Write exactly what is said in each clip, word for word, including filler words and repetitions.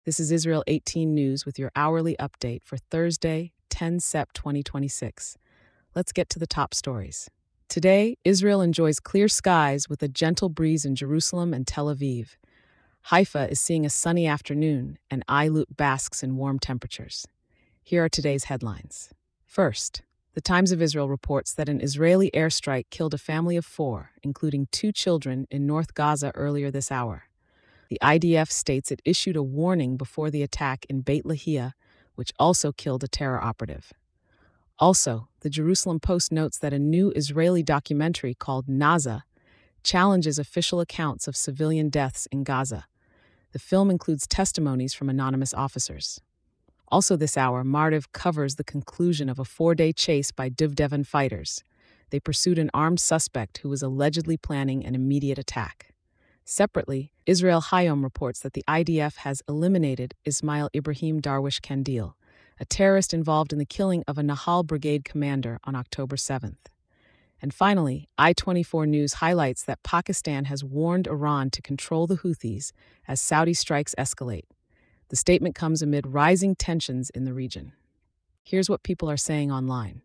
This is Israel eighteen News with your hourly update for Thursday, the tenth of September twenty twenty-six. Let's get to the top stories. Today, Israel enjoys clear skies with a gentle breeze in Jerusalem and Tel Aviv. Haifa is seeing a sunny afternoon, and Eilut basks in warm temperatures. Here are today's headlines. First, the Times of Israel reports that an Israeli airstrike killed a family of four, including two children, in North Gaza earlier this hour. The I D F states it issued a warning before the attack in Beit Lahia, which also killed a terror operative. Also, the Jerusalem Post notes that a new Israeli documentary called Naza challenges official accounts of civilian deaths in Gaza. The film includes testimonies from anonymous officers. Also this hour, Martiv covers the conclusion of a four-day chase by Duvdevan fighters. They pursued an armed suspect who was allegedly planning an immediate attack. Separately, Israel Hayom reports that the I D F has eliminated Ismail Ibrahim Darwish Kandil, a terrorist involved in the killing of a Nahal Brigade commander on October seventh. And finally, I twenty-four News highlights that Pakistan has warned Iran to control the Houthis as Saudi strikes escalate. The statement comes amid rising tensions in the region. Here's what people are saying online.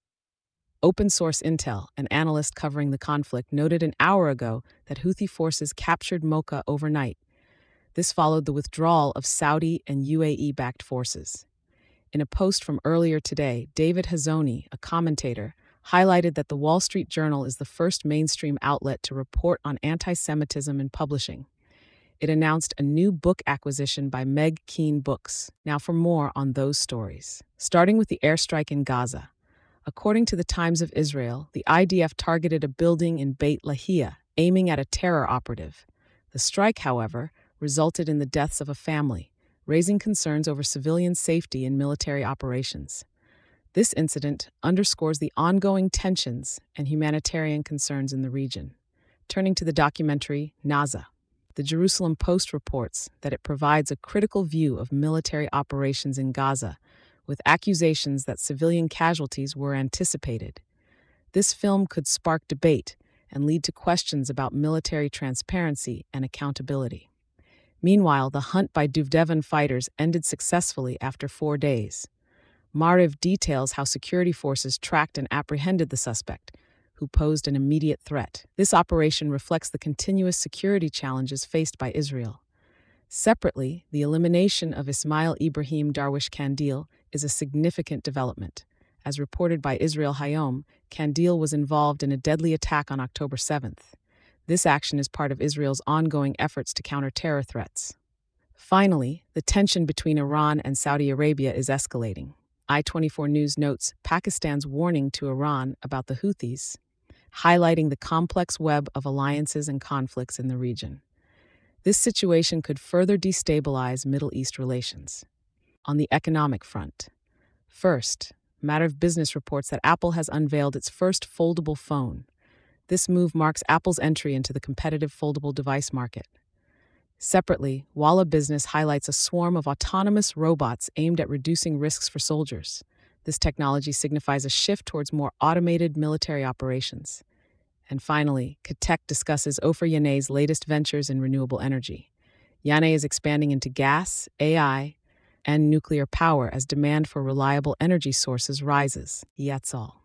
Open Source Intel, an analyst covering the conflict, noted an hour ago that Houthi forces captured Mocha overnight. This followed the withdrawal of Saudi and U A E-backed forces. In a post from earlier today, David Hazony, a commentator, highlighted that the Wall Street Journal is the first mainstream outlet to report on anti-Semitism in publishing. It announced a new book acquisition by Meg Keane Books. Now for more on those stories. Starting with the airstrike in Gaza. According to the Times of Israel, the I D F targeted a building in Beit Lahia, aiming at a terror operative. The strike, however, resulted in the deaths of a family, raising concerns over civilian safety in military operations. This incident underscores the ongoing tensions and humanitarian concerns in the region. Turning to the documentary Naza, the Jerusalem Post reports that it provides a critical view of military operations in Gaza, with accusations that civilian casualties were anticipated. This film could spark debate and lead to questions about military transparency and accountability. Meanwhile, the hunt by Duvdevan fighters ended successfully after four days. Martiv details how security forces tracked and apprehended the suspect, who posed an immediate threat. This operation reflects the continuous security challenges faced by Israel. Separately, the elimination of Ismail Ibrahim Darwish Kandil is a significant development. As reported by Israel Hayom, Kandil was involved in a deadly attack on October seventh. This action is part of Israel's ongoing efforts to counter terror threats. Finally, the tension between Iran and Saudi Arabia is escalating. I twenty-four News notes Pakistan's warning to Iran about the Houthis, highlighting the complex web of alliances and conflicts in the region. This situation could further destabilize Middle East relations. On the economic front. First, Martiv Business reports that Apple has unveiled its first foldable phone. This move marks Apple's entry into the competitive foldable device market. Separately, Walla Business highlights a swarm of autonomous robots aimed at reducing risks for soldiers. This technology signifies a shift towards more automated military operations. And finally, Katek discusses Ofer Yanei's latest ventures in renewable energy. Yanei is expanding into gas, A I, and nuclear power as demand for reliable energy sources rises. That's all.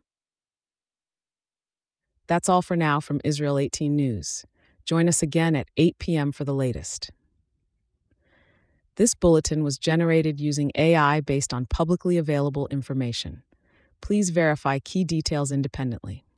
That's all for now from Israel eighteen News. Join us again at eight p m for the latest. This bulletin was generated using A I based on publicly available information. Please verify key details independently.